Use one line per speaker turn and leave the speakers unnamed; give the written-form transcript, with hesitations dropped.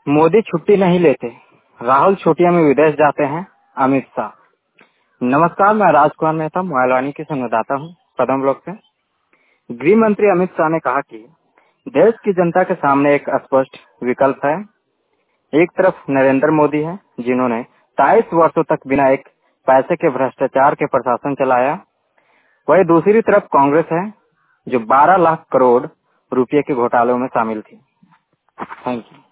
मोदी छुट्टी नहीं लेते, राहुल छुट्टियों में विदेश जाते हैं, अमित शाह। नमस्कार, मैं राजकुमार मेहता मोबाइलवाणी की संवाददाता हूँ कदम ब्लॉक से। गृह मंत्री अमित शाह ने कहा कि देश की जनता के सामने एक स्पष्ट विकल्प है। एक तरफ नरेंद्र मोदी है, जिन्होंने 23 वर्षों तक बिना एक पैसे के भ्रष्टाचार के प्रशासन चलाया। वही दूसरी तरफ कांग्रेस है, जो 12 लाख करोड़ रुपए के घोटालों में शामिल थी। Thank you.